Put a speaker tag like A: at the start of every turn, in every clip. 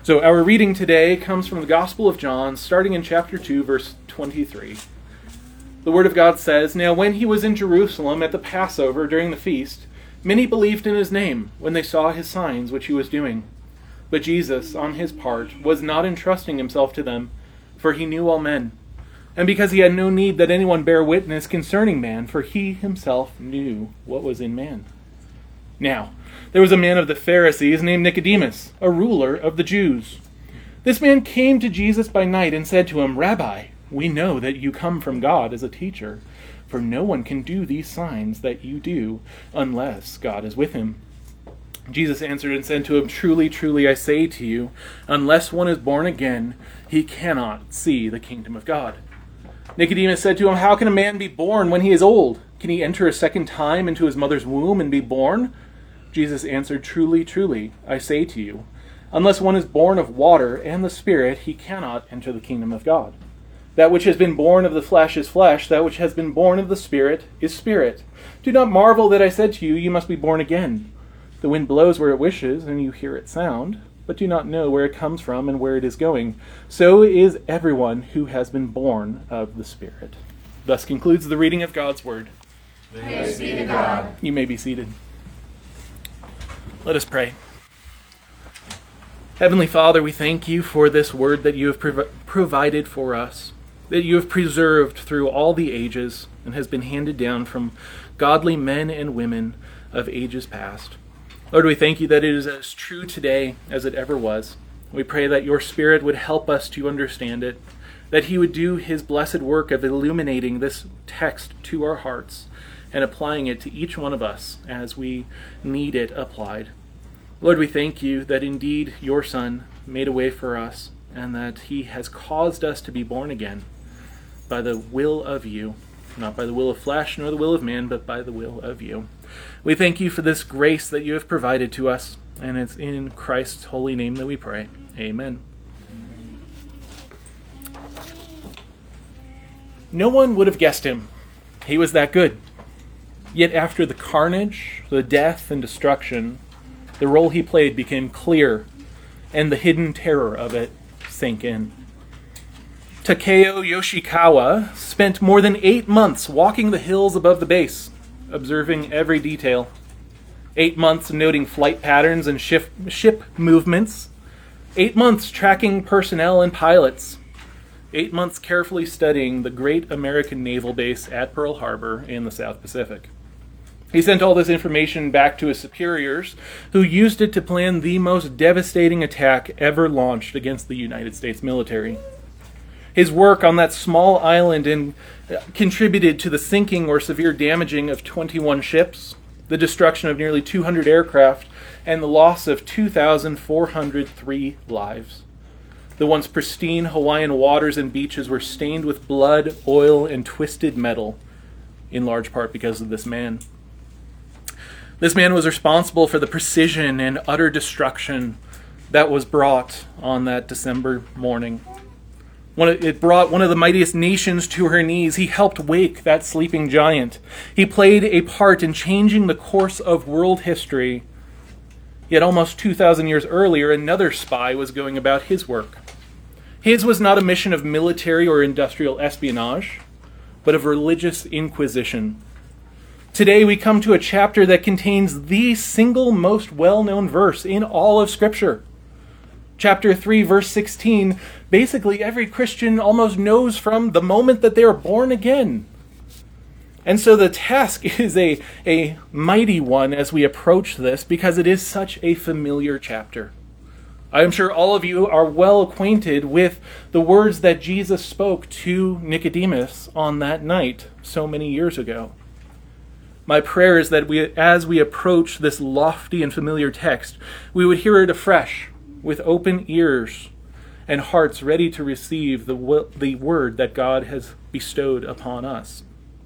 A: So our reading today comes from the Gospel of John, starting in chapter 2, verse 23. The Word of God says, "Now when he was in Jerusalem at the Passover during the feast, many believed in his name when they saw his signs which he was doing. But Jesus, on his part, was not entrusting himself to them, for he knew all men, and because he had no need that anyone bear witness concerning man, for he himself knew what was in man. Now, there was a man of the Pharisees named Nicodemus, a ruler of the Jews. This man came to Jesus by night and said to him, 'Rabbi, we know that you come from God as a teacher, for no one can do these signs that you do unless God is with him.' Jesus answered and said to him, 'Truly, truly, I say to you, unless one is born again, he cannot see the kingdom of God.' Nicodemus said to him, 'How can a man be born when he is old? Can he enter a second time into his mother's womb and be born?' Jesus answered, 'Truly, truly, I say to you, unless one is born of water and the Spirit, he cannot enter the kingdom of God. That which has been born of the flesh is flesh, that which has been born of the Spirit is spirit. Do not marvel that I said to you, you must be born again. The wind blows where it wishes, and you hear its sound, but do not know where it comes from and where it is going. So is everyone who has been born of the Spirit.'" Thus concludes the reading of God's Word.
B: Thanks be to God.
A: You may be seated. Let us pray. Heavenly Father, we thank you for this word that you have provided for us, that you have preserved through all the ages and has been handed down from godly men and women of ages past. Lord, we thank you that it is as true today as it ever was. We pray that your Spirit would help us to understand it, that he would do his blessed work of illuminating this text to our hearts and applying it to each one of us as we need it applied. Lord, we thank you that indeed your Son made a way for us and that he has caused us to be born again by the will of you, not by the will of flesh nor the will of man, but by the will of you. We thank you for this grace that you have provided to us, and it's in Christ's holy name that we pray. Amen. No one would have guessed him. He was that good. Yet after the carnage, the death, and destruction, the role he played became clear, and the hidden terror of it sank in. Takeo Yoshikawa spent more than 8 months walking the hills above the base, observing every detail. 8 months noting flight patterns and ship movements. 8 months tracking personnel and pilots. 8 months carefully studying the great American naval base at Pearl Harbor in the South Pacific. He sent all this information back to his superiors, who used it to plan the most devastating attack ever launched against the United States military. His work on that small island contributed to the sinking or severe damaging of 21 ships, the destruction of nearly 200 aircraft, and the loss of 2,403 lives. The once pristine Hawaiian waters and beaches were stained with blood, oil, and twisted metal, in large part because of this man. This man was responsible for the precision and utter destruction that was brought on that December morning. It brought one of the mightiest nations to her knees. He helped wake that sleeping giant. He played a part in changing the course of world history. Yet almost 2,000 years earlier, another spy was going about his work. His was not a mission of military or industrial espionage, but of religious inquisition. Today we come to a chapter that contains the single most well-known verse in all of Scripture. Chapter 3, verse 16, basically every Christian almost knows from the moment that they are born again. And so the task is a mighty one as we approach this, because it is such a familiar chapter. I am sure all of you are well acquainted with the words that Jesus spoke to Nicodemus on that night so many years ago. My prayer is that as we approach this lofty and familiar text, we would hear it afresh with open ears and hearts ready to receive the word that God has bestowed upon us.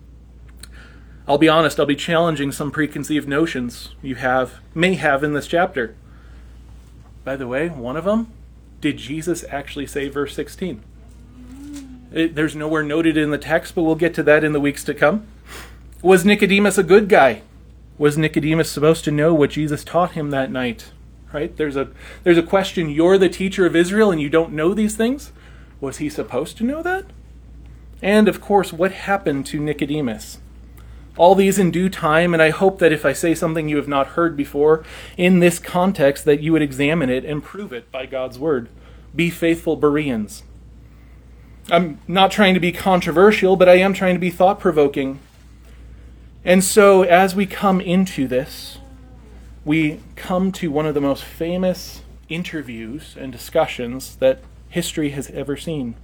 A: I'll be honest, I'll be challenging some preconceived notions you may have in this chapter. By the way, one of them, did Jesus actually say verse 16? There's nowhere noted in the text, but we'll get to that in the weeks to come. Was Nicodemus a good guy? Was Nicodemus supposed to know what Jesus taught him that night? right? There's a question, you're the teacher of Israel and you don't know these things? Was he supposed to know that? And of course, what happened to Nicodemus? All these in due time, and I hope that if I say something you have not heard before in this context, that you would examine it and prove it by God's word. Be faithful Bereans. I'm not trying to be controversial, but I am trying to be thought-provoking. And so as we come into this, we come to one of the most famous interviews and discussions that history has ever seen.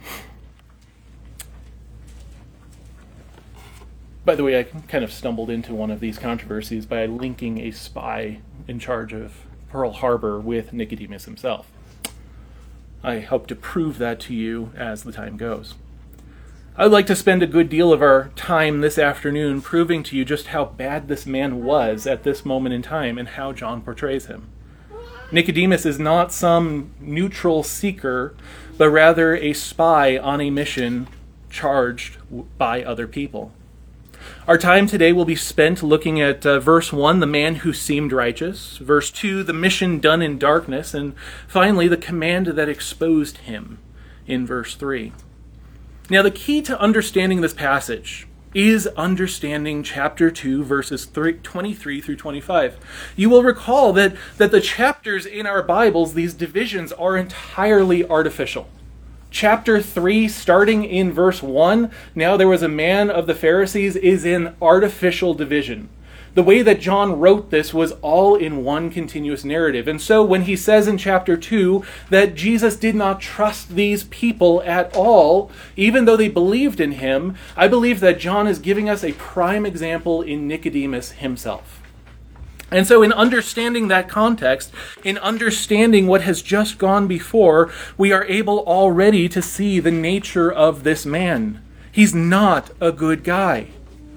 A: By the way, I kind of stumbled into one of these controversies by linking a spy in charge of Pearl Harbor with Nicodemus himself. I hope to prove that to you as the time goes. I would like to spend a good deal of our time this afternoon proving to you just how bad this man was at this moment in time and how John portrays him. Nicodemus is not some neutral seeker, but rather a spy on a mission charged by other people. Our time today will be spent looking at verse 1, the man who seemed righteous, verse 2, the mission done in darkness, and finally the command that exposed him in verse 3. Now the key to understanding this passage is understanding chapter 2, verses 23 through 25. You will recall that the chapters in our Bibles, these divisions, are entirely artificial. Chapter 3, starting in verse 1, now there was a man of the Pharisees, is an artificial division. The way that John wrote this was all in one continuous narrative. And so when he says in chapter 2 that Jesus did not trust these people at all, even though they believed in him, I believe that John is giving us a prime example in Nicodemus himself. And so in understanding that context, in understanding what has just gone before, we are able already to see the nature of this man. He's not a good guy.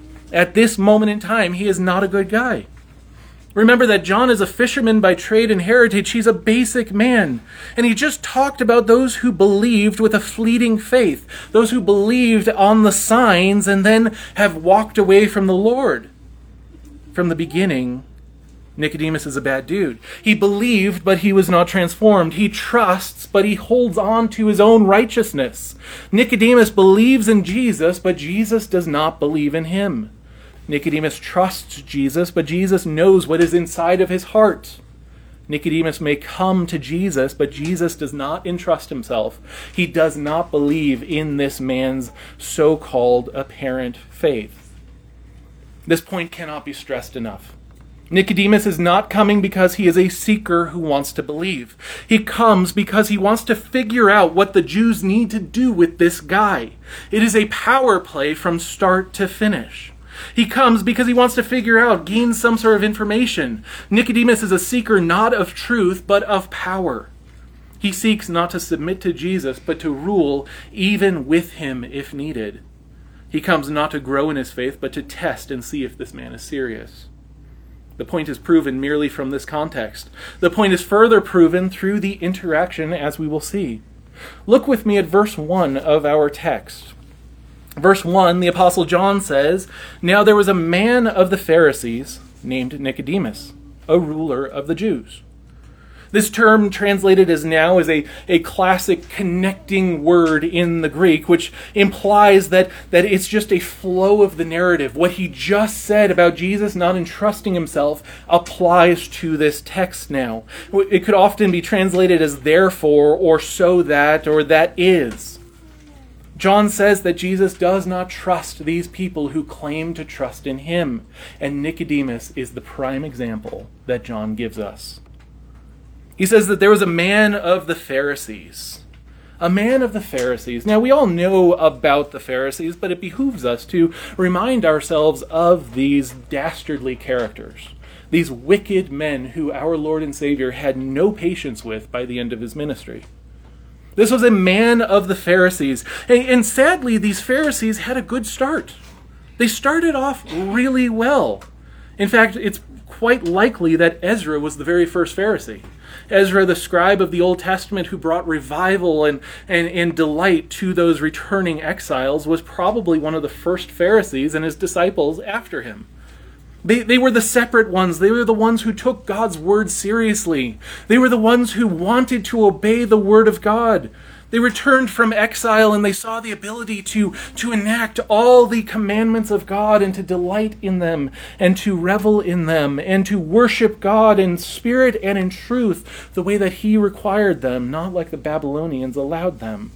A: At this moment in time, he is not a good guy. Remember that John is a fisherman by trade and heritage. He's a basic man. And he just talked about those who believed with a fleeting faith, those who believed on the signs and then have walked away from the Lord. From the beginning, Nicodemus is a bad dude. He believed, but he was not transformed. He trusts, but he holds on to his own righteousness. Nicodemus believes in Jesus, but Jesus does not believe in him. Nicodemus trusts Jesus, but Jesus knows what is inside of his heart. Nicodemus may come to Jesus, but Jesus does not entrust himself. He does not believe in this man's so-called apparent faith. This point cannot be stressed enough. Nicodemus is not coming because he is a seeker who wants to believe. He comes because he wants to figure out what the Jews need to do with this guy. It is a power play from start to finish. He comes because he wants to figure out, gain some sort of information. Nicodemus is a seeker not of truth, but of power. He seeks not to submit to Jesus, but to rule even with him if needed. He comes not to grow in his faith, but to test and see if this man is serious. The point is proven merely from this context. The point is further proven through the interaction, as we will see. Look with me at verse 1 of our text. Verse 1, the Apostle John says, "Now there was a man of the Pharisees named Nicodemus, a ruler of the Jews." This term translated as now is a classic connecting word in the Greek, which implies that it's just a flow of the narrative. What he just said about Jesus not entrusting himself applies to this text now. It could often be translated as therefore, or so that, or that is. John says that Jesus does not trust these people who claim to trust in him, and Nicodemus is the prime example that John gives us. He says that there was a man of the Pharisees. A man of the Pharisees. Now, we all know about the Pharisees, but it behooves us to remind ourselves of these dastardly characters, these wicked men who our Lord and Savior had no patience with by the end of his ministry. This was a man of the Pharisees. And sadly, these Pharisees had a good start. They started off really well. In fact, it's quite likely that Ezra was the very first Pharisee. Ezra, the scribe of the Old Testament who brought revival and delight to those returning exiles, was probably one of the first Pharisees and his disciples after him. They were the separate ones. They were the ones who took God's word seriously. They were the ones who wanted to obey the word of God. They returned from exile and they saw the ability to enact all the commandments of God and to delight in them and to revel in them and to worship God in spirit and in truth the way that He required them, not like the Babylonians allowed them.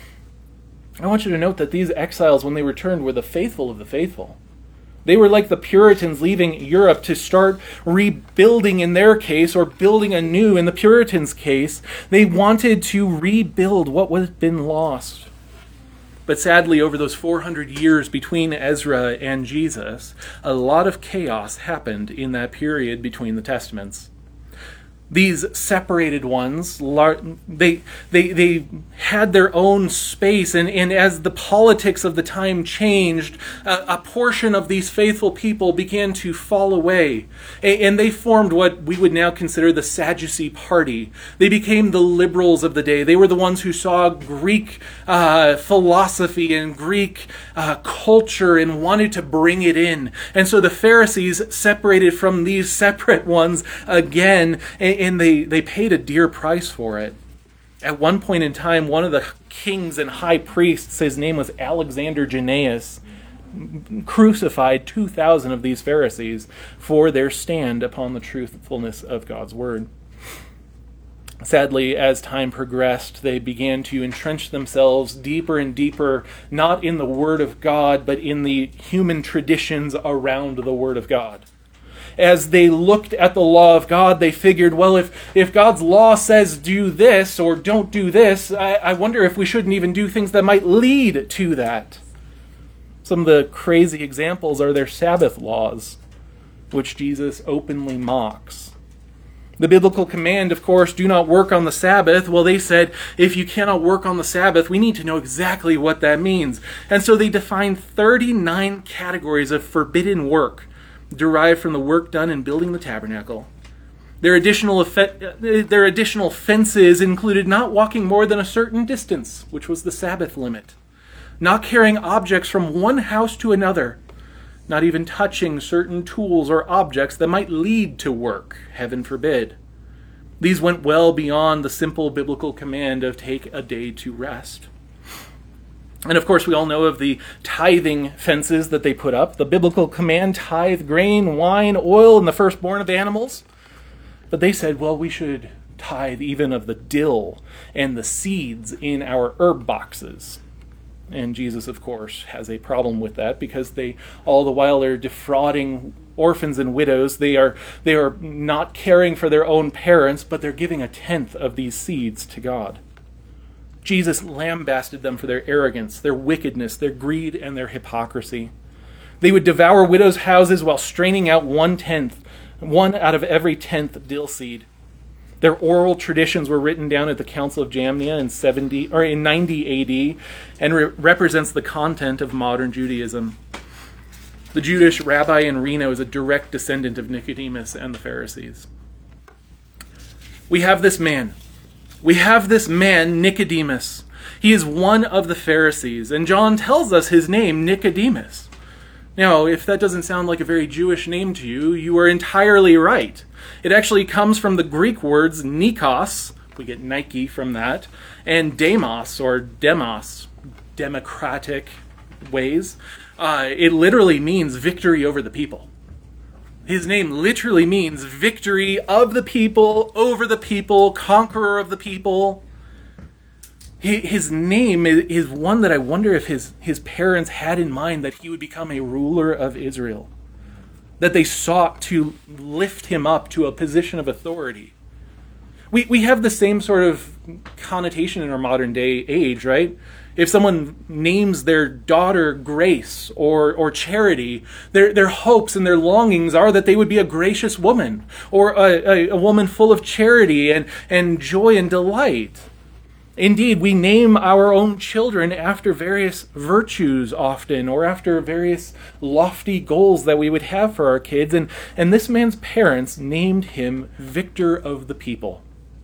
A: I want you to note that these exiles, when they returned, were the faithful of the faithful. They were like the Puritans leaving Europe to start rebuilding in their case, or building anew in the Puritans' case. They wanted to rebuild what had been lost. But sadly, over those 400 years between Ezra and Jesus, a lot of chaos happened in that period between the Testaments. These separated ones, they had their own space, and as the politics of the time changed, a portion of these faithful people began to fall away, and they formed what we would now consider the Sadducee party. They became the liberals of the day. They were the ones who saw Greek philosophy and Greek culture and wanted to bring it in. And so the Pharisees separated from these separate ones again, and they paid a dear price for it. At one point in time, one of the kings and high priests, his name was Alexander Jannaeus, crucified 2,000 of these Pharisees for their stand upon the truthfulness of God's word. Sadly, as time progressed, they began to entrench themselves deeper and deeper, not in the word of God, but in the human traditions around the word of God. As they looked at the law of God, they figured, well, if God's law says do this or don't do this, I wonder if we shouldn't even do things that might lead to that. Some of the crazy examples are their Sabbath laws, which Jesus openly mocks. The biblical command, of course, do not work on the Sabbath. Well, they said, if you cannot work on the Sabbath, we need to know exactly what that means. And so they defined 39 categories of forbidden work derived from the work done in building the tabernacle. Their additional offenses included not walking more than a certain distance, which was the Sabbath limit, not carrying objects from one house to another, not even touching certain tools or objects that might lead to work, heaven forbid. These went well beyond the simple biblical command of take a day to rest. And of course, we all know of the tithing fences that they put up. The biblical command, tithe grain, wine, oil, and the firstborn of animals. But they said, well, we should tithe even of the dill and the seeds in our herb boxes. And Jesus, of course, has a problem with that because they all the while are defrauding orphans and widows. They are not caring for their own parents, but they're giving 1/10 of these seeds to God. Jesus lambasted them for their arrogance, their wickedness, their greed, and their hypocrisy. They would devour widows' houses while straining out 1/10, one out of every 10th dill seed. Their oral traditions were written down at the Council of Jamnia in 90 AD and represents the content of modern Judaism. The Jewish rabbi in Reno is a direct descendant of Nicodemus and the Pharisees. We have this man, Nicodemus. He is one of the Pharisees, and John tells us his name, Nicodemus. Now, if that doesn't sound like a very Jewish name to you, you are entirely right. It actually comes from the Greek words Nikos, we get Nike from that, and Demos, or Demos, democratic ways. It literally means victory over the people. His name literally means victory of the people, over the people, conqueror of the people. His name is one that I wonder if his parents had in mind that he would become a ruler of Israel. That they sought to lift him up to a position of authority. We have the same sort of connotation in our modern day age, right? If someone names their daughter Grace or Charity, their hopes and their longings are that they would be a gracious woman, or a woman full of charity and joy and delight. Indeed, we name our own children after various virtues often, or after various lofty goals that we would have for our kids. And this man's parents named him Victor of the People.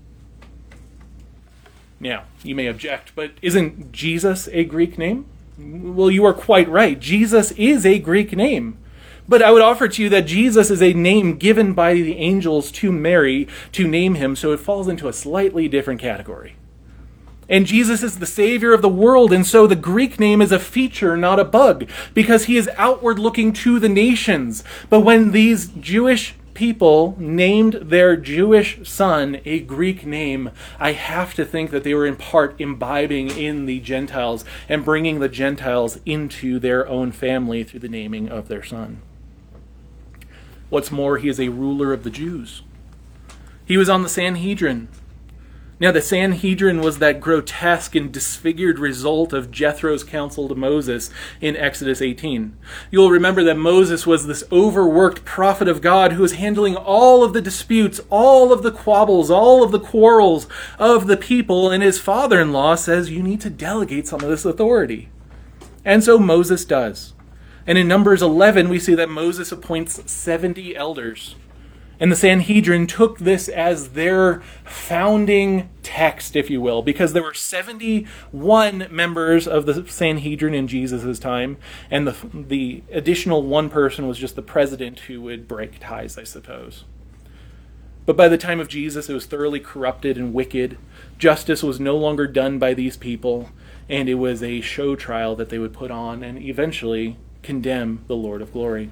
A: Now, you may object, but isn't Jesus a Greek name? Well, you are quite right. Jesus is a Greek name. But I would offer to you that Jesus is a name given by the angels to Mary to name him, so it falls into a slightly different category. And Jesus is the Savior of the world, and so the Greek name is a feature, not a bug, because he is outward looking to the nations. But when these Jewish people named their Jewish son a Greek name, I have to think that they were in part imbibing in the Gentiles and bringing the Gentiles into their own family through the naming of their son. What's more, he is a ruler of the Jews. He was on the Sanhedrin. Now, the Sanhedrin was that grotesque and disfigured result of Jethro's counsel to Moses in Exodus 18. You'll remember that Moses was this overworked prophet of God who was handling all of the disputes, all of the quabbles, all of the quarrels of the people, and his father-in-law says, you need to delegate some of this authority. And so Moses does. And in Numbers 11, we see that Moses appoints 70 elders. And the Sanhedrin took this as their founding text, if you will, because there were 71 members of the Sanhedrin in Jesus' time, and the additional one person was just the president who would break ties, I suppose. But by the time of Jesus, it was thoroughly corrupted and wicked. Justice was no longer done by these people, and it was a show trial that they would put on and eventually condemn the Lord of glory.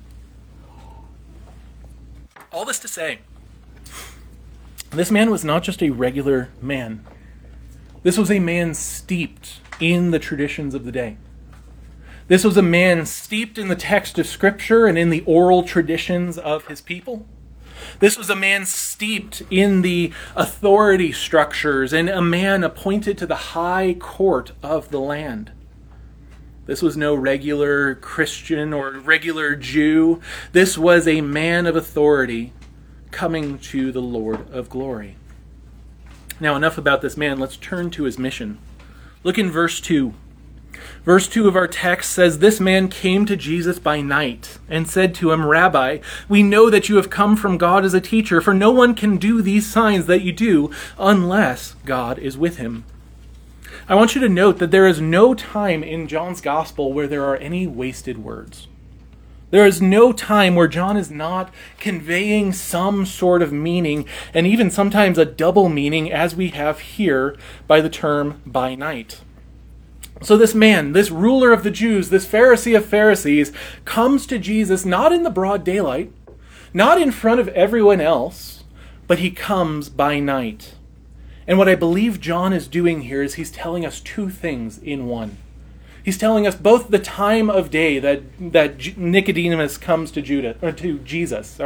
A: All this to say, this man was not just a regular man. This was a man steeped in the traditions of the day. This was a man steeped in the text of Scripture and in the oral traditions of his people. This was a man steeped in the authority structures and a man appointed to the high court of the land. This was no regular Christian or regular Jew. This was a man of authority coming to the Lord of glory. Now, enough about this man. Let's turn to his mission. Look in verse 2. Verse 2 of our text says, "This man came to Jesus by night and said to him, 'Rabbi, we know that you have come from God as a teacher, for no one can do these signs that you do unless God is with him.'" I want you to note that there is no time in John's gospel where there are any wasted words. There is no time where John is not conveying some sort of meaning, and even sometimes a double meaning, as we have here by the term "by night." So this man, this ruler of the Jews, this Pharisee of Pharisees, comes to Jesus not in the broad daylight, not in front of everyone else, but he comes by night. And what I believe John is doing here is he's telling us two things in one. He's telling us both the time of day that Nicodemus comes to Jesus.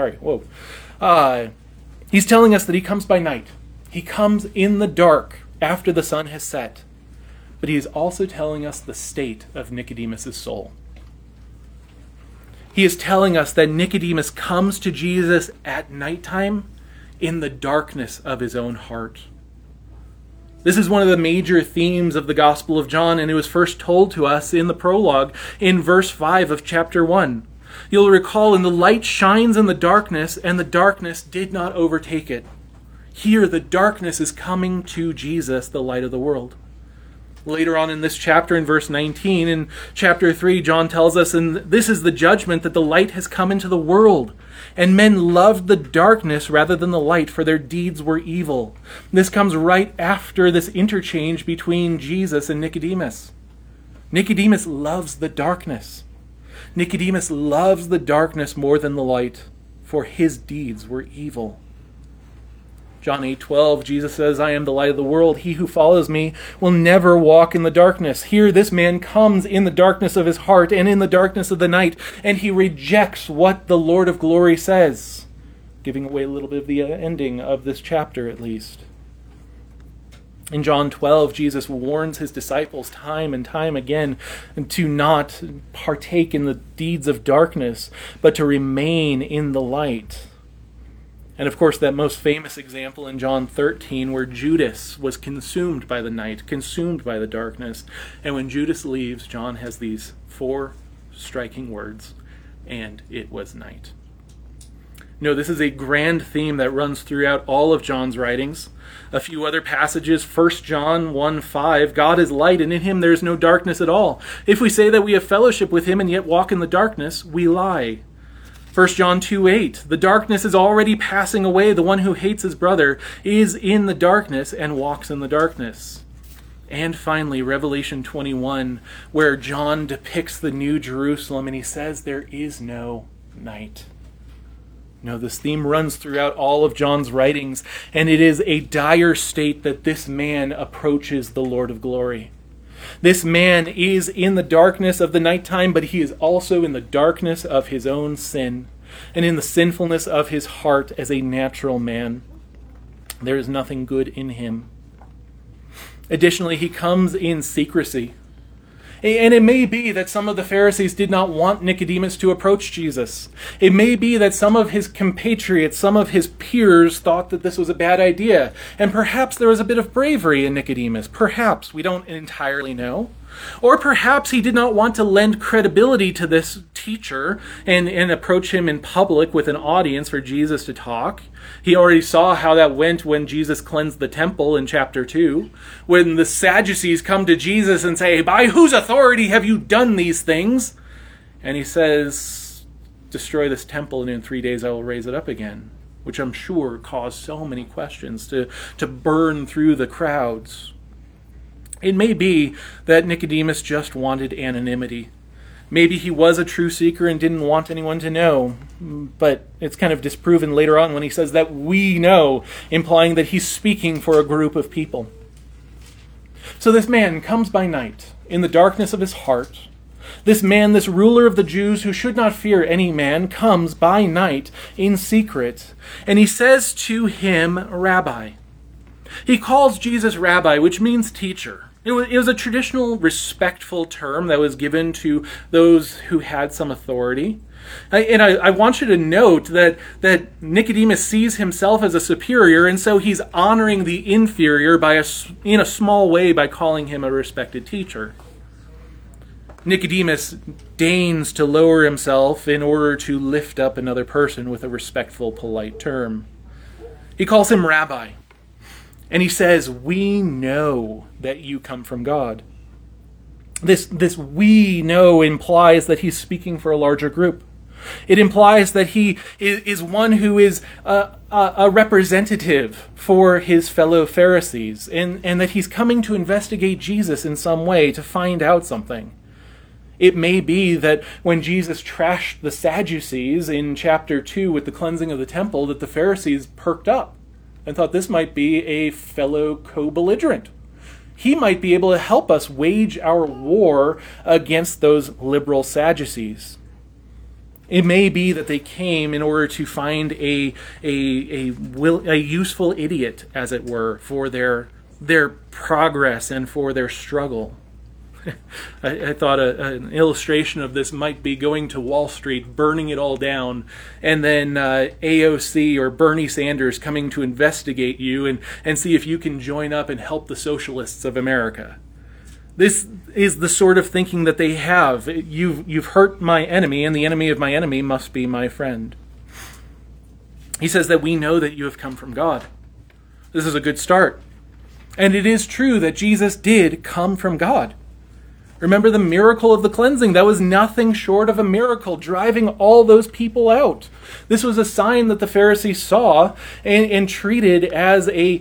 A: He's telling us that he comes by night. He comes in the dark after the sun has set. But he is also telling us the state of Nicodemus' soul. He is telling us that Nicodemus comes to Jesus at nighttime in the darkness of his own heart. This is one of the major themes of the Gospel of John, and it was first told to us in the prologue in verse 5 of chapter 1. You'll recall, "And the light shines in the darkness, and the darkness did not overtake it." Here, the darkness is coming to Jesus, the light of the world. Later on in this chapter, in verse 19, in chapter 3, John tells us, "And this is the judgment, that the light has come into the world, and men loved the darkness rather than the light, for their deeds were evil." This comes right after this interchange between Jesus and Nicodemus. Nicodemus loves the darkness. Nicodemus loves the darkness more than the light, for his deeds were evil. John 8:12, Jesus says, "I am the light of the world. He who follows me will never walk in the darkness." Here, this man comes in the darkness of his heart and in the darkness of the night, and he rejects what the Lord of glory says, giving away a little bit of the ending of this chapter, at least. In John 12, Jesus warns his disciples time and time again to not partake in the deeds of darkness, but to remain in the light. And of course, that most famous example in John 13, where Judas was consumed by the night, consumed by the darkness. And when Judas leaves, John has these 4 striking words, "And it was night." No, this is a grand theme that runs throughout all of John's writings. A few other passages, 1 John 1:5, "God is light, and in him there is no darkness at all. If we say that we have fellowship with him and yet walk in the darkness, we lie 1 John 2:8, the darkness is already passing away. The one who hates his brother is in the darkness and walks in the darkness. And finally, Revelation 21, where John depicts the New Jerusalem and he says there is no night. No, this theme runs throughout all of John's writings, and it is a dire state that this man approaches the Lord of glory. This man is in the darkness of the nighttime, but he is also in the darkness of his own sin and in the sinfulness of his heart as a natural man. There is nothing good in him. Additionally, he comes in secrecy. And it may be that some of the Pharisees did not want Nicodemus to approach Jesus. It may be that some of his compatriots, some of his peers thought that this was a bad idea. And perhaps there was a bit of bravery in Nicodemus. Perhaps. We don't entirely know. Or perhaps he did not want to lend credibility to this teacher and approach him in public with an audience for Jesus to talk. He already saw how that went when Jesus cleansed the temple in chapter 2, when the Sadducees come to Jesus and say, "By whose authority have you done these things?" And he says, "Destroy this temple, and in 3 days I will raise it up again," which I'm sure caused so many questions to burn through the crowds. It may be that Nicodemus just wanted anonymity. Maybe he was a true seeker and didn't want anyone to know, but it's kind of disproven later on when he says that we know, implying that he's speaking for a group of people. So this man comes by night in the darkness of his heart. This man, this ruler of the Jews who should not fear any man, comes by night in secret, and he says to him, "Rabbi." He calls Jesus Rabbi, which means teacher. It was a traditional respectful term that was given to those who had some authority. And I want you to note that Nicodemus sees himself as a superior, and so he's honoring the inferior in a small way by calling him a respected teacher. Nicodemus deigns to lower himself in order to lift up another person with a respectful, polite term. He calls him Rabbi. And he says, "We know that you come from God." This "we know" implies that he's speaking for a larger group. It implies that he is one who is a representative for his fellow Pharisees, and that he's coming to investigate Jesus in some way to find out something. It may be that when Jesus trashed the Sadducees in chapter 2 with the cleansing of the temple, that the Pharisees perked up and thought this might be a fellow co-belligerent. He might be able to help us wage our war against those liberal Sadducees. It may be that they came in order to find a useful idiot, as it were, for their progress and for their struggle. I thought an illustration of this might be going to Wall Street, burning it all down, and then AOC or Bernie Sanders coming to investigate you and see if you can join up and help the socialists of America. This is the sort of thinking that they have. You've hurt my enemy, and the enemy of my enemy must be my friend. He says that we know that you have come from God. This is a good start. And it is true that Jesus did come from God. Remember the miracle of the cleansing. That was nothing short of a miracle, driving all those people out. This was a sign that the Pharisees saw and treated as a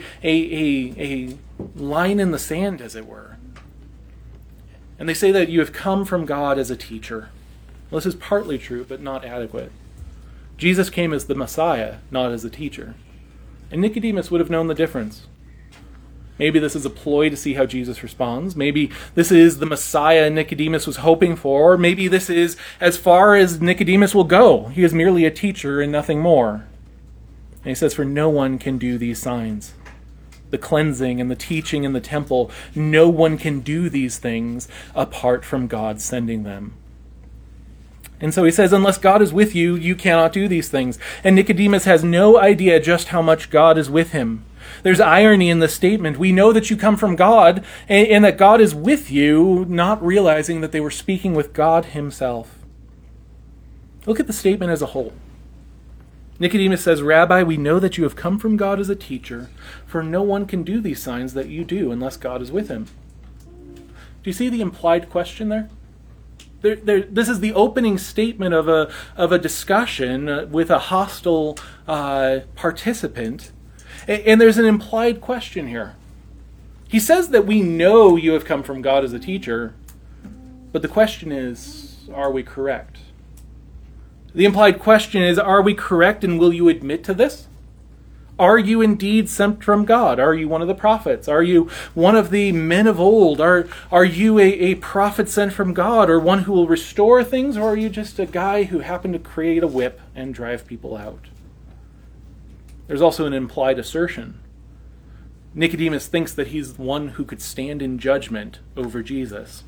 A: line in the sand, as it were. And they say that you have come from God as a teacher. Well, this is partly true, but not adequate. Jesus came as the Messiah, not as a teacher. And Nicodemus would have known the difference. Maybe this is a ploy to see how Jesus responds. Maybe this is the Messiah Nicodemus was hoping for. Maybe this is as far as Nicodemus will go. He is merely a teacher and nothing more. And he says, "For no one can do these signs." The cleansing and the teaching in the temple, no one can do these things apart from God sending them. And so he says, unless God is with you, you cannot do these things. And Nicodemus has no idea just how much God is with him. There's irony in the statement. We know that you come from God and that God is with you, not realizing that they were speaking with God himself. Look at the statement as a whole. Nicodemus says, "Rabbi, we know that you have come from God as a teacher, for no one can do these signs that you do unless God is with him." Do you see the implied question there? This is the opening statement of a discussion with a hostile participant, and there's an implied question here. He says that we know you have come from God as a teacher, but the question is, are we correct? The implied question is, are we correct, and will you admit to this? Are you indeed sent from God? Are you one of the prophets? Are you one of the men of old? Are you a prophet sent from God, or one who will restore things, or are you just a guy who happened to create a whip and drive people out? There's also an implied assertion. Nicodemus thinks that he's one who could stand in judgment over Jesus.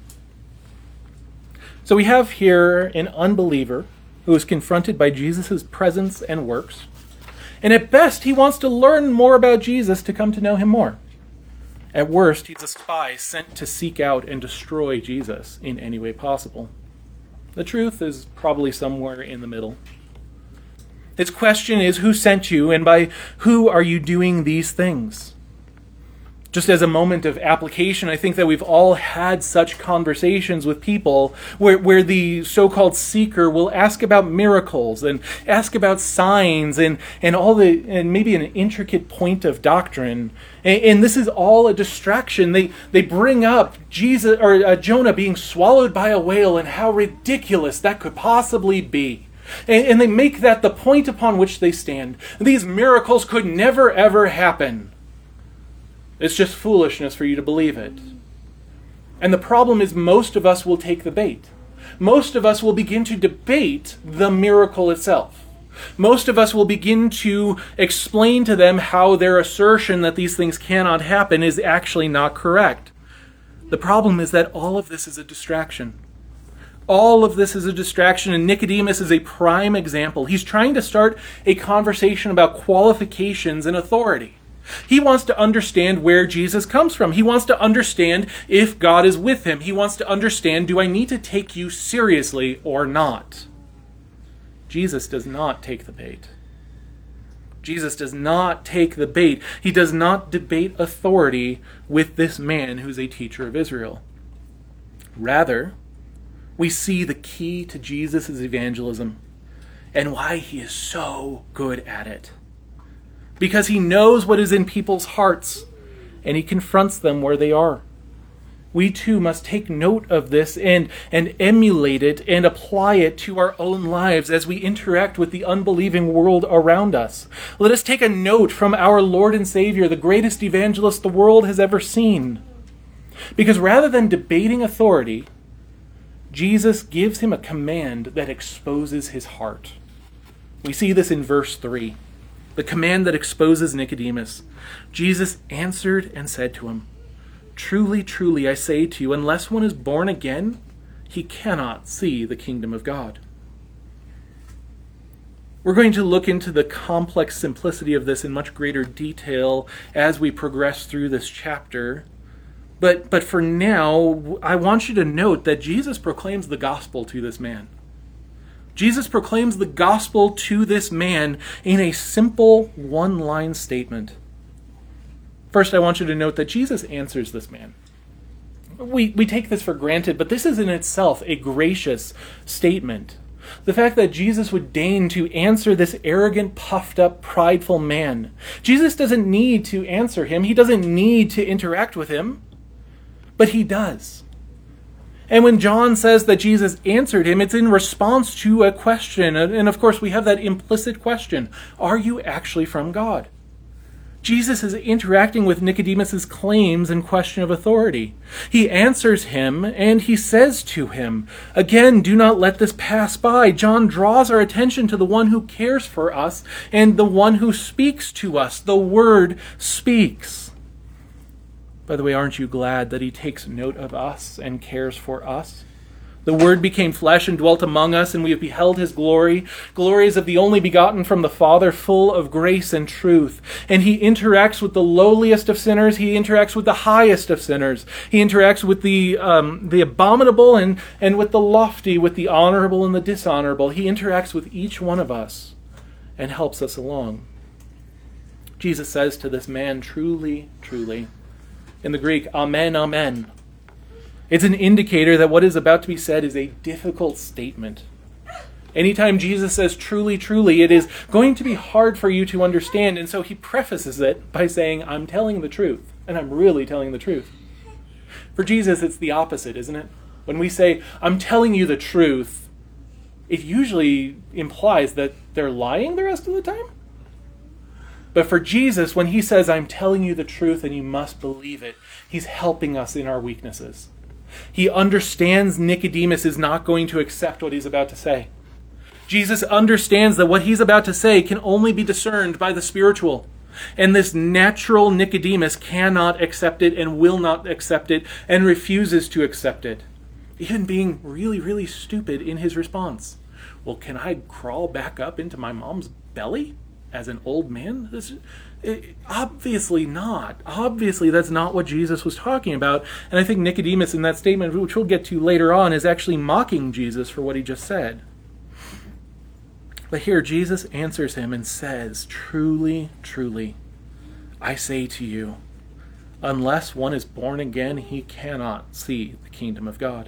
A: So we have here an unbeliever who is confronted by Jesus' presence and works. And at best, he wants to learn more about Jesus to come to know him more. At worst, he's a spy sent to seek out and destroy Jesus in any way possible. The truth is probably somewhere in the middle. His question is, who sent you, and by who are you doing these things? Just as a moment of application, I think that we've all had such conversations with people where the so-called seeker will ask about miracles and ask about signs and maybe an intricate point of doctrine. And this is all a distraction. They bring up Jesus or Jonah being swallowed by a whale and how ridiculous that could possibly be. And they make that the point upon which they stand. These miracles could never ever happen. It's just foolishness for you to believe it. And the problem is most of us will take the bait. Most of us will begin to debate the miracle itself. Most of us will begin to explain to them how their assertion that these things cannot happen is actually not correct. The problem is that all of this is a distraction. All of this is a distraction, and Nicodemus is a prime example. He's trying to start a conversation about qualifications and authority. He wants to understand where Jesus comes from. He wants to understand if God is with him. He wants to understand, do I need to take you seriously or not? Jesus does not take the bait. Jesus does not take the bait. He does not debate authority with this man who's a teacher of Israel. Rather, we see the key to Jesus' evangelism and why he is so good at it. Because he knows what is in people's hearts, and he confronts them where they are. We too must take note of this and emulate it and apply it to our own lives as we interact with the unbelieving world around us. Let us take a note from our Lord and Savior, the greatest evangelist the world has ever seen. Because rather than debating authority, Jesus gives him a command that exposes his heart. We see this in verse 3. The command that exposes Nicodemus. Jesus answered and said to him, "Truly, truly, I say to you, unless one is born again, he cannot see the kingdom of God." We're going to look into the complex simplicity of this in much greater detail as we progress through this chapter. But for now, I want you to note that Jesus proclaims the gospel to this man. Jesus proclaims the gospel to this man in a simple one-line statement. First, I want you to note that Jesus answers this man. We take this for granted, but this is in itself a gracious statement. The fact that Jesus would deign to answer this arrogant, puffed-up, prideful man. Jesus doesn't need to answer him. He doesn't need to interact with him, but he does. And when John says that Jesus answered him, it's in response to a question. And of course, we have that implicit question. Are you actually from God? Jesus is interacting with Nicodemus' claims and question of authority. He answers him, and he says to him, again, do not let this pass by. John draws our attention to the one who cares for us and the one who speaks to us. The Word speaks. By the way, aren't you glad that he takes note of us and cares for us? The Word became flesh and dwelt among us, and we have beheld his glory. Glory is of the only begotten from the Father, full of grace and truth. And he interacts with the lowliest of sinners. He interacts with the highest of sinners. He interacts with the abominable and with the lofty, with the honorable and the dishonorable. He interacts with each one of us and helps us along. Jesus says to this man, truly, truly. In the Greek, amen, amen. It's an indicator that what is about to be said is a difficult statement. Anytime Jesus says truly, truly, it is going to be hard for you to understand. And so he prefaces it by saying, I'm telling the truth. And I'm really telling the truth. For Jesus, it's the opposite, isn't it? When we say, I'm telling you the truth, it usually implies that they're lying the rest of the time. But for Jesus, when he says, I'm telling you the truth and you must believe it, he's helping us in our weaknesses. He understands Nicodemus is not going to accept what he's about to say. Jesus understands that what he's about to say can only be discerned by the spiritual. And this natural Nicodemus cannot accept it and will not accept it and refuses to accept it. Even being really, really stupid in his response. Well, can I crawl back up into my mom's belly as an old man? Obviously not. Obviously, that's not what Jesus was talking about. And I think Nicodemus in that statement, which we'll get to later on, is actually mocking Jesus for what he just said. But here Jesus answers him and says, truly, truly, I say to you, unless one is born again, he cannot see the kingdom of God.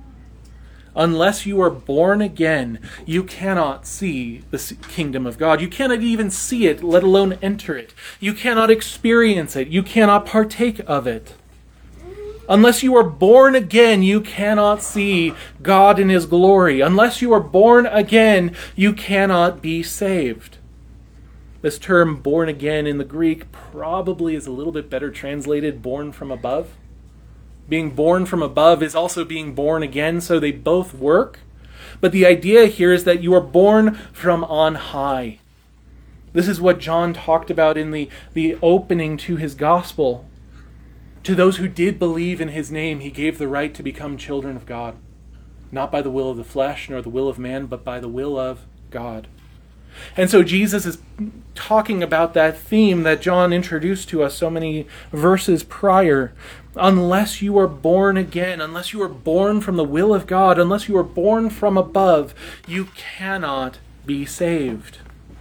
A: Unless you are born again, you cannot see the kingdom of God. You cannot even see it, let alone enter it. You cannot experience it. You cannot partake of it. Unless you are born again, you cannot see God in his glory. Unless you are born again, you cannot be saved. This term born again in the Greek probably is a little bit better translated born from above. Being born from above is also being born again, so they both work. But the idea here is that you are born from on high. This is what John talked about in the opening to his gospel. To those who did believe in his name, he gave the right to become children of God. Not by the will of the flesh nor the will of man, but by the will of God. And so Jesus is talking about that theme that John introduced to us so many verses prior. Unless you are born again, unless you are born from the will of God, unless you are born from above, you cannot be saved.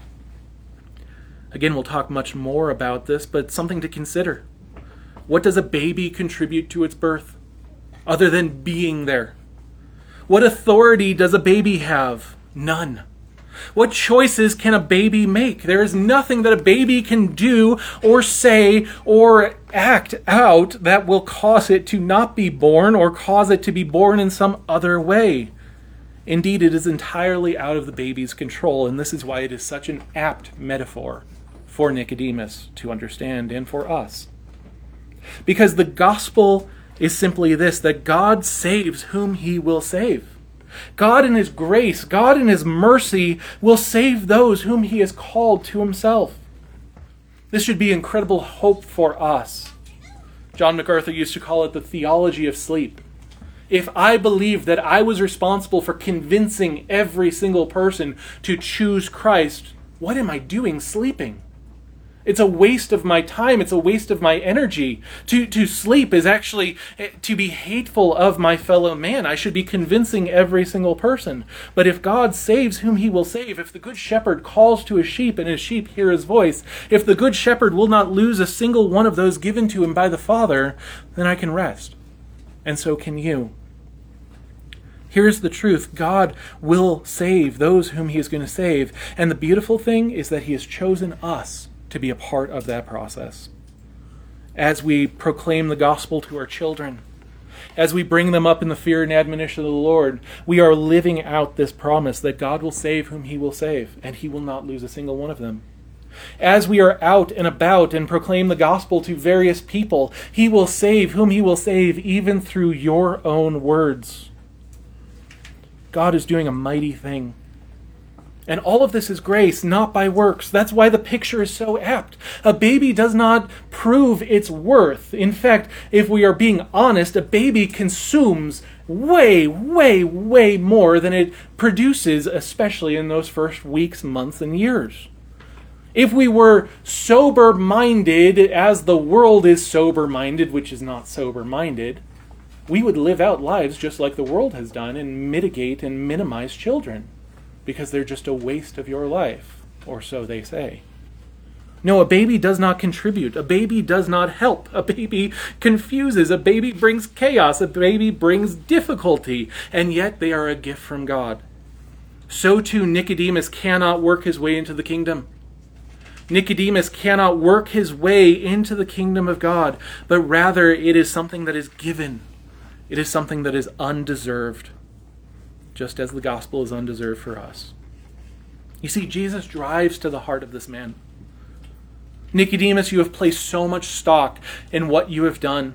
A: Again, we'll talk much more about this, but something to consider. What does a baby contribute to its birth, other than being there? What authority does a baby have? None. What choices can a baby make? There is nothing that a baby can do or say or act out that will cause it to not be born or cause it to be born in some other way. Indeed, it is entirely out of the baby's control, and this is why it is such an apt metaphor for Nicodemus to understand and for us. Because the gospel is simply this, that God saves whom he will save. God in his grace, God in his mercy will save those whom he has called to himself. This should be incredible hope for us. John MacArthur used to call it the theology of sleep. If I believed that I was responsible for convincing every single person to choose Christ, what am I doing sleeping? It's a waste of my time. It's a waste of my energy. To sleep is actually to be hateful of my fellow man. I should be convincing every single person. But if God saves whom he will save, if the good shepherd calls to his sheep and his sheep hear his voice, if the good shepherd will not lose a single one of those given to him by the Father, then I can rest. And so can you. Here's the truth. God will save those whom he is going to save. And the beautiful thing is that he has chosen us to be a part of that process. As we proclaim the gospel to our children, as we bring them up in the fear and admonition of the Lord, we are living out this promise that God will save whom he will save, and he will not lose a single one of them. As we are out and about and proclaim the gospel to various people, he will save whom he will save, even through your own words. God is doing a mighty thing. And all of this is grace, not by works. That's why the picture is so apt. A baby does not prove its worth. In fact, if we are being honest, a baby consumes way, way, way more than it produces, especially in those first weeks, months, and years. If we were sober-minded, as the world is sober-minded, which is not sober-minded, we would live out lives just like the world has done and mitigate and minimize children. Because they're just a waste of your life, or so they say. No, a baby does not contribute. A baby does not help. A baby confuses. A baby brings chaos. A baby brings difficulty. And yet they are a gift from God. So too Nicodemus cannot work his way into the kingdom. Nicodemus cannot work his way into the kingdom of God, but rather it is something that is given. It is something that is undeserved, just as the gospel is undeserved for us. You see, Jesus drives to the heart of this man. Nicodemus, you have placed so much stock in what you have done.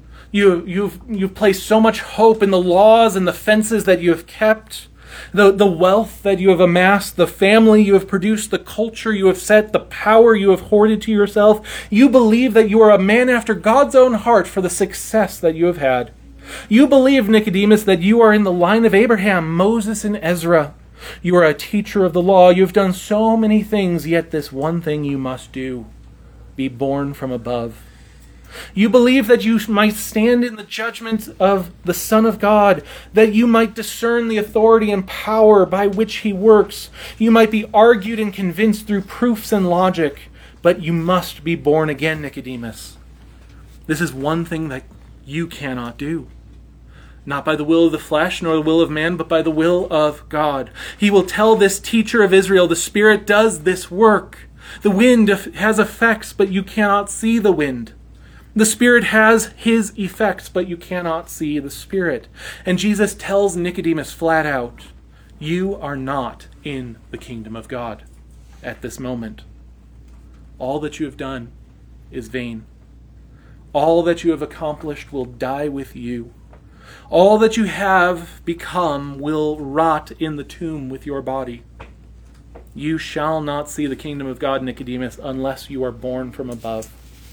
A: You've placed so much hope in the laws and the fences that you have kept, the wealth that you have amassed, the family you have produced, the culture you have set, the power you have hoarded to yourself. You believe that you are a man after God's own heart for the success that you have had. You believe, Nicodemus, that you are in the line of Abraham, Moses, and Ezra. You are a teacher of the law. You've done so many things, yet this one thing you must do: be born from above. You believe that you might stand in the judgment of the Son of God, that you might discern the authority and power by which he works. You might be argued and convinced through proofs and logic, but you must be born again, Nicodemus. This is one thing that you cannot do. Not by the will of the flesh, nor the will of man, but by the will of God. He will tell this teacher of Israel, the Spirit does this work. The wind has effects, but you cannot see the wind. The Spirit has his effects, but you cannot see the Spirit. And Jesus tells Nicodemus flat out, you are not in the kingdom of God at this moment. All that you have done is vain. All that you have accomplished will die with you. All that you have become will rot in the tomb with your body. You shall not see the kingdom of God, Nicodemus, unless you are born from above.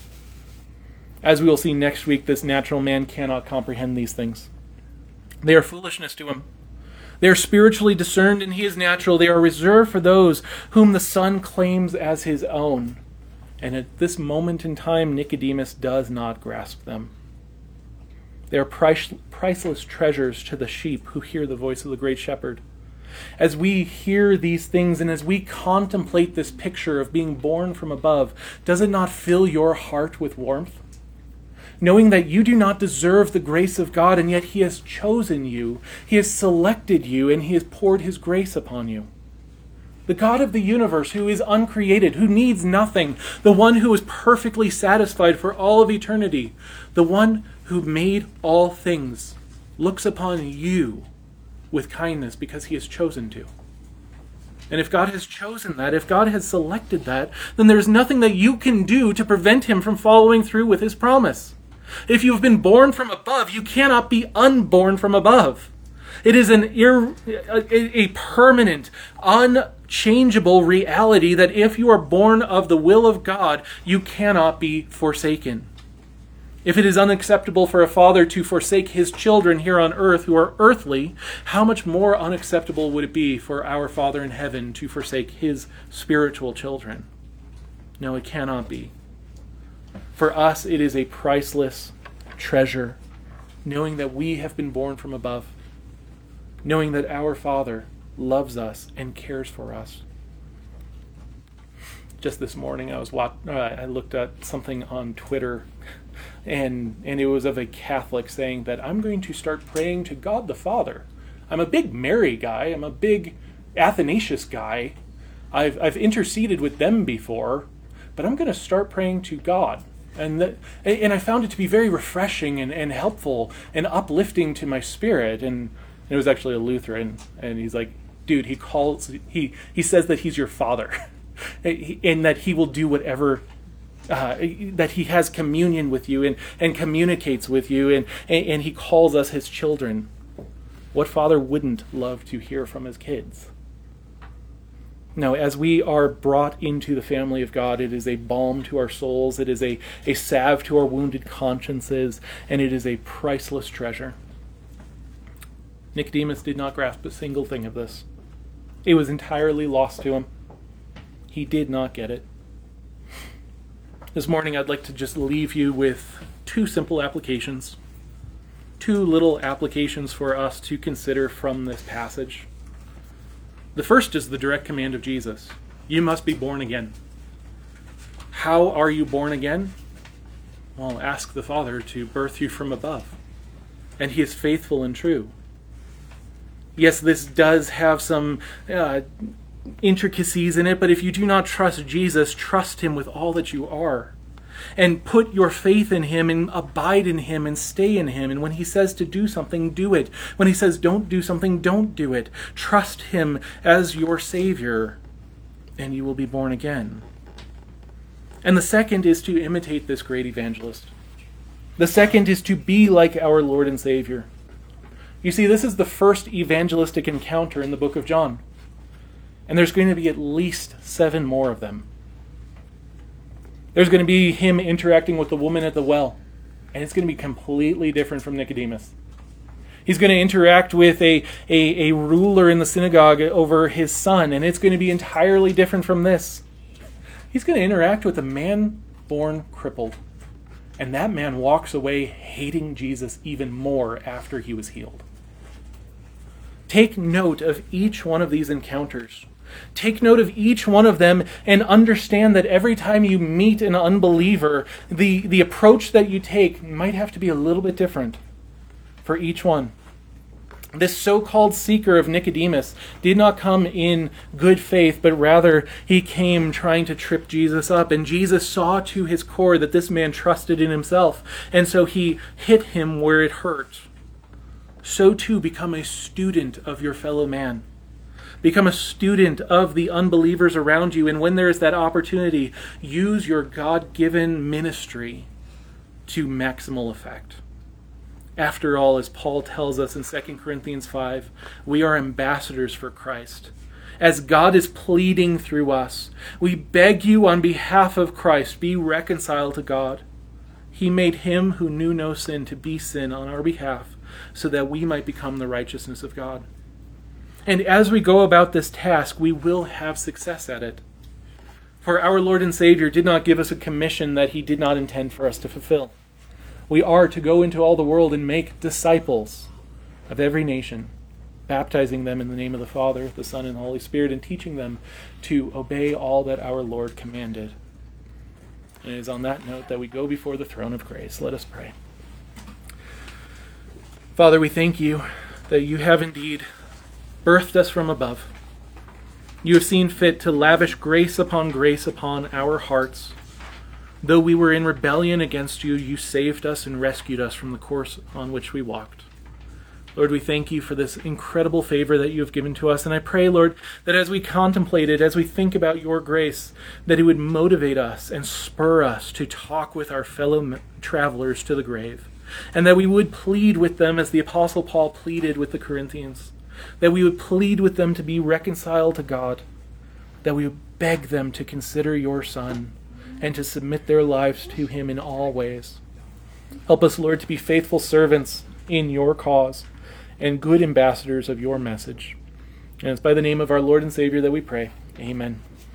A: As we will see next week, this natural man cannot comprehend these things. They are foolishness to him. They are spiritually discerned, and he is natural. They are reserved for those whom the Son claims as his own. And at this moment in time, Nicodemus does not grasp them. They are priceless treasures to the sheep who hear the voice of the great shepherd. As we hear these things and as we contemplate this picture of being born from above, does it not fill your heart with warmth? Knowing that you do not deserve the grace of God, and yet he has chosen you, he has selected you, and he has poured his grace upon you. The God of the universe, who is uncreated, who needs nothing, the one who is perfectly satisfied for all of eternity, the one who made all things, looks upon you with kindness because he has chosen to. And if God has chosen that, if God has selected that, then there's nothing that you can do to prevent him from following through with his promise. If you've been born from above, you cannot be unborn from above. It is a permanent, unchangeable reality that if you are born of the will of God, you cannot be forsaken. If it is unacceptable for a father to forsake his children here on earth who are earthly, how much more unacceptable would it be for our Father in heaven to forsake his spiritual children? No, it cannot be. For us, it is a priceless treasure, knowing that we have been born from above, knowing that our Father loves us and cares for us. Just this morning, I looked at something on Twitter, and it was of a Catholic saying that I'm going to start praying to God the Father. I'm a big Mary guy. I'm a big Athanasius guy. I've interceded with them before, but I'm going to start praying to God. And I found it to be very refreshing and helpful and uplifting to my spirit. And it was actually a Lutheran, and he's like, dude, he says that he's your father, and that he will do whatever, that he has communion with you and communicates with you, and he calls us his children. What father wouldn't love to hear from his kids? Now, as we are brought into the family of God, it is a balm to our souls, it is a salve to our wounded consciences, and it is a priceless treasure. Nicodemus did not grasp a single thing of this. It was entirely lost to him. He did not get it. This morning, I'd like to just leave you with two simple applications, two little applications for us to consider from this passage. The first is the direct command of Jesus. You must be born again. How are you born again? Well, ask the Father to birth you from above. And he is faithful and true. Yes, this does have some intricacies in it, but if you do not trust Jesus, trust him with all that you are. And put your faith in him and abide in him and stay in him. And when he says to do something, do it. When he says don't do something, don't do it. Trust him as your Savior, and you will be born again. And the second is to imitate this great evangelist. The second is to be like our Lord and Savior. You see, this is the first evangelistic encounter in the book of John. And there's going to be at least 7 more of them. There's going to be him interacting with the woman at the well. And it's going to be completely different from Nicodemus. He's going to interact with a ruler in the synagogue over his son. And it's going to be entirely different from this. He's going to interact with a man born crippled. And that man walks away hating Jesus even more after he was healed. Take note of each one of these encounters. Take note of each one of them and understand that every time you meet an unbeliever, the approach that you take might have to be a little bit different for each one. This so-called seeker of Nicodemus did not come in good faith, but rather he came trying to trip Jesus up. And Jesus saw to his core that this man trusted in himself. And so he hit him where it hurt. So too, become a student of your fellow man. Become a student of the unbelievers around you. And when there is that opportunity, use your God-given ministry to maximal effect. After all, as Paul tells us in 2 Corinthians 5, we are ambassadors for Christ. As God is pleading through us, we beg you on behalf of Christ, be reconciled to God. He made him who knew no sin to be sin on our behalf, so that we might become the righteousness of God. And as we go about this task, we will have success at it. For our Lord and Savior did not give us a commission that he did not intend for us to fulfill. We are to go into all the world and make disciples of every nation, baptizing them in the name of the Father, the Son, and the Holy Spirit, and teaching them to obey all that our Lord commanded. And it is on that note that we go before the throne of grace. Let us pray. Father, we thank you that you have indeed birthed us from above. You have seen fit to lavish grace upon our hearts. Though we were in rebellion against you, you saved us and rescued us from the course on which we walked. Lord, we thank you for this incredible favor that you have given to us. And I pray, Lord, that as we contemplate it, as we think about your grace, that it would motivate us and spur us to talk with our fellow travelers to the grave. And that we would plead with them as the Apostle Paul pleaded with the Corinthians. That we would plead with them to be reconciled to God. That we would beg them to consider your Son and to submit their lives to him in all ways. Help us, Lord, to be faithful servants in your cause and good ambassadors of your message. And it's by the name of our Lord and Savior that we pray. Amen.